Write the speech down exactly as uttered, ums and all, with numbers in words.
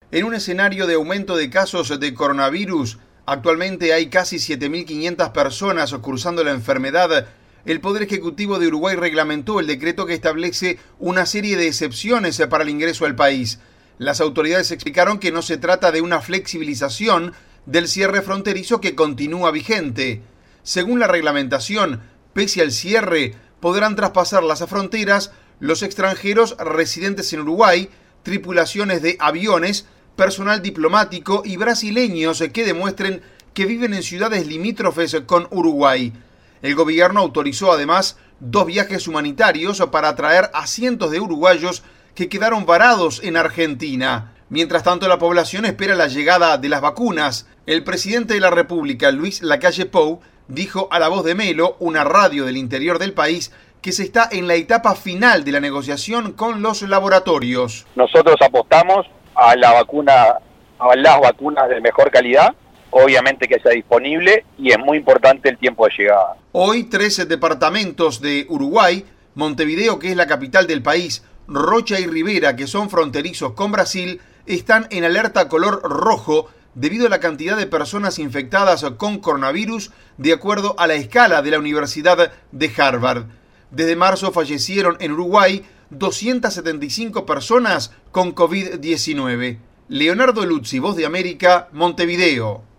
En un escenario de aumento de casos de coronavirus, actualmente hay casi siete mil quinientas personas cursando la enfermedad. El Poder Ejecutivo de Uruguay reglamentó el decreto que establece una serie de excepciones para el ingreso al país. Las autoridades explicaron que no se trata de una flexibilización del cierre fronterizo que continúa vigente. Según la reglamentación, pese al cierre, podrán traspasar las fronteras los extranjeros residentes en Uruguay, tripulaciones de aviones, personal diplomático y brasileños que demuestren que viven en ciudades limítrofes con Uruguay. El gobierno autorizó además dos viajes humanitarios para atraer a cientos de uruguayos que quedaron varados en Argentina. Mientras tanto, la población espera la llegada de las vacunas. El presidente de la República, Luis Lacalle Pou, dijo a La Voz de Melo, una radio del interior del país, que se está en la etapa final de la negociación con los laboratorios. Nosotros apostamos a la vacuna, a las vacunas de mejor calidad, obviamente que sea disponible, y es muy importante el tiempo de llegada. Hoy, trece departamentos de Uruguay, Montevideo, que es la capital del país, Rocha y Rivera, que son fronterizos con Brasil, están en alerta color rojo debido a la cantidad de personas infectadas con coronavirus, de acuerdo a la escala de la Universidad de Harvard. Desde marzo fallecieron en Uruguay doscientas setenta y cinco personas con COVID diecinueve. Leonardo Luzzi, Voz de América, Montevideo.